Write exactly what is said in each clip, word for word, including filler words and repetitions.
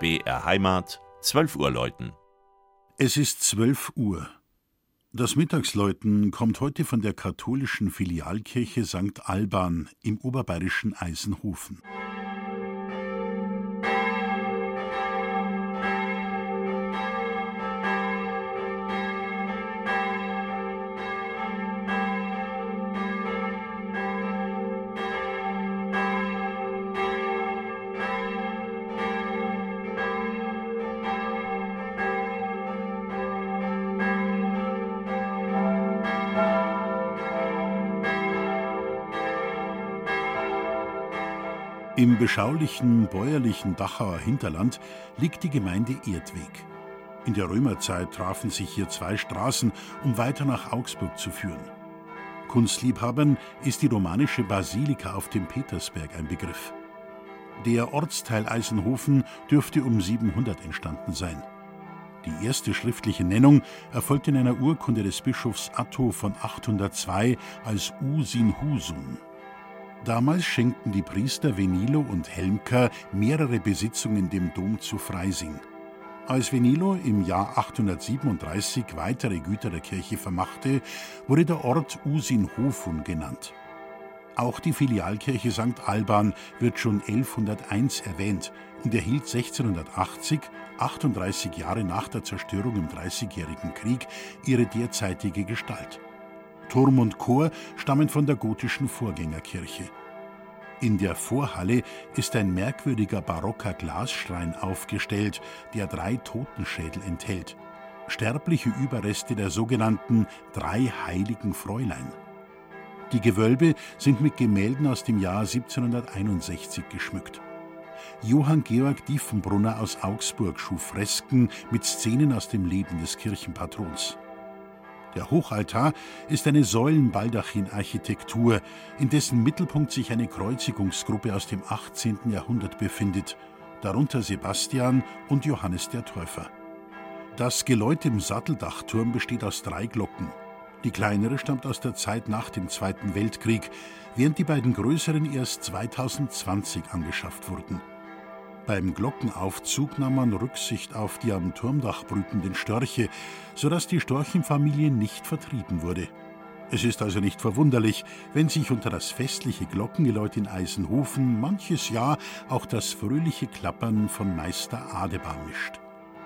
B R Heimat, zwölf Uhr läuten. Es ist zwölf Uhr. Das Mittagsläuten kommt heute von der katholischen Filialkirche Sankt Alban im oberbayerischen Eisenhofen. Im beschaulichen, bäuerlichen Dachauer Hinterland liegt die Gemeinde Erdweg. In der Römerzeit trafen sich hier zwei Straßen, um weiter nach Augsburg zu führen. Kunstliebhabern ist die romanische Basilika auf dem Petersberg ein Begriff. Der Ortsteil Eisenhofen dürfte um siebenhundert entstanden sein. Die erste schriftliche Nennung erfolgt in einer Urkunde des Bischofs Atto von achthundertzwei als Usinhusun. Damals schenkten die Priester Venilo und Helmka mehrere Besitzungen dem Dom zu Freising. Als Venilo im Jahr achthundertsiebenunddreißig weitere Güter der Kirche vermachte, wurde der Ort Usinhofun genannt. Auch die Filialkirche Sankt Alban wird schon elfhunderteins erwähnt und erhielt sechzehnhundertachtzig, achtunddreißig Jahre nach der Zerstörung im Dreißigjährigen Krieg, ihre derzeitige Gestalt. Turm und Chor stammen von der gotischen Vorgängerkirche. In der Vorhalle ist ein merkwürdiger barocker Glasschrein aufgestellt, der drei Totenschädel enthält. Sterbliche Überreste der sogenannten drei heiligen Fräulein. Die Gewölbe sind mit Gemälden aus dem Jahr siebzehnhunderteinundsechzig geschmückt. Johann Georg Diefenbrunner aus Augsburg schuf Fresken mit Szenen aus dem Leben des Kirchenpatrons. Der Hochaltar ist eine Säulenbaldachin-Architektur, in dessen Mittelpunkt sich eine Kreuzigungsgruppe aus dem achtzehnten Jahrhundert befindet, darunter Sebastian und Johannes der Täufer. Das Geläut im Satteldachturm besteht aus drei Glocken. Die kleinere stammt aus der Zeit nach dem Zweiten Weltkrieg, während die beiden größeren erst zweitausendzwanzig angeschafft wurden. Beim Glockenaufzug nahm man Rücksicht auf die am Turmdach brütenden Störche, sodass die Storchenfamilie nicht vertrieben wurde. Es ist also nicht verwunderlich, wenn sich unter das festliche Glockengeläut in Eisenhofen manches Jahr auch das fröhliche Klappern von Meister Adebar mischt.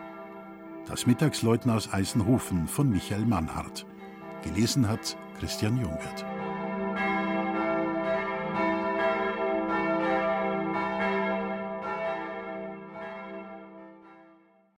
Das Mittagsläuten aus Eisenhofen von Michael Mannhardt. Gelesen hat Christian Jungwirth.